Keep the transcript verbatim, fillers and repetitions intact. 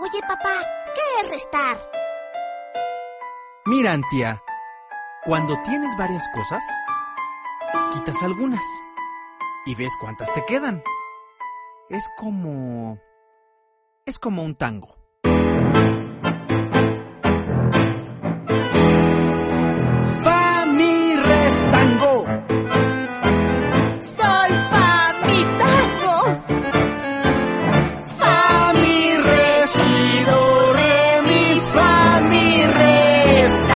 Oye, papá, ¿qué es restar? Mira, Antía, cuando tienes varias cosas, quitas algunas y ves cuántas te quedan. Es como... es como un tango.